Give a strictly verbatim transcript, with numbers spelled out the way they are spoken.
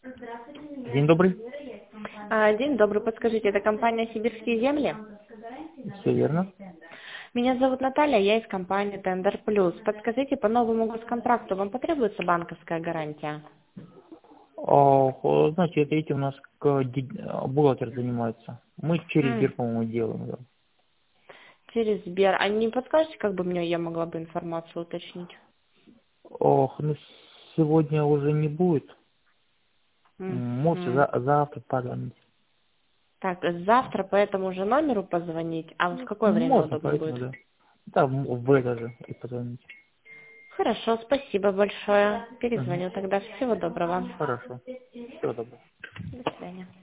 День добрый. А, День добрый. Подскажите, это компания «Сибирские земли»? Все верно. Меня зовут Наталья, я из компании «Тендер Плюс». Подскажите, по новому госконтракту вам потребуется банковская гарантия? А, о, знаете, это этим у нас к- ди- бухгалтер занимается. Мы через М, Сбер, по-моему, делаем. Да. Через Сбер. А не подскажете, как бы мне я могла бы информацию уточнить? Ох, ну сегодня уже не будет. М, Можете Мгм. за, завтра позвонить. Так, завтра по этому же номеру позвонить, а в какое время Можно, удобно будет? поэтому, да. Да, в в это же и позвоните. Хорошо, спасибо большое. Мгм. Перезвоню тогда. Всего доброго. Хорошо. Всего доброго. До свидания.